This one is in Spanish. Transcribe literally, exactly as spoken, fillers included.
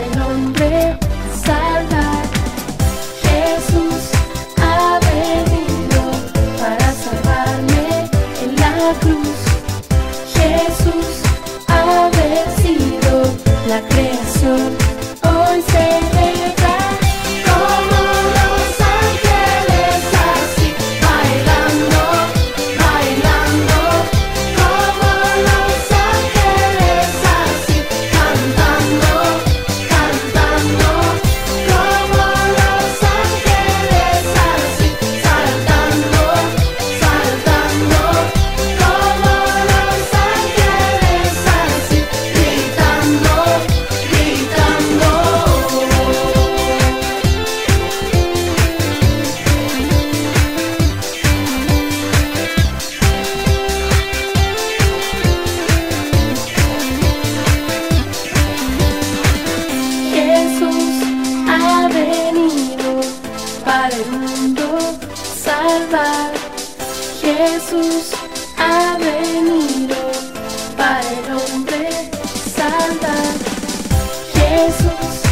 el hombre salvar. Jesús ha venido para salvarme en la cruz. Jesús ha vencido la creación. Hoy celebra como los ángeles, así bailando, bailando, como los ángeles, así cantando, cantando, como los ángeles, así saltando, saltando, como los ángeles, así gritando, gritando. Jesús ha venido para el mundo salvar. Jesús ha venido para el hombre salvar. Jesús